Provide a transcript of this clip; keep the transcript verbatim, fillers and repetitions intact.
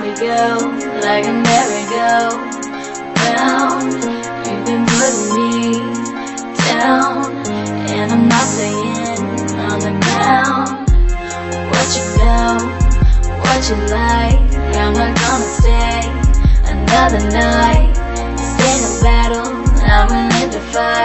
we go, like a merry-go-round. You've been putting me down, and I'm not staying on the ground. What you know, what you like, I'm not gonna stay another night. This ain't a battle, I'm willing to fight.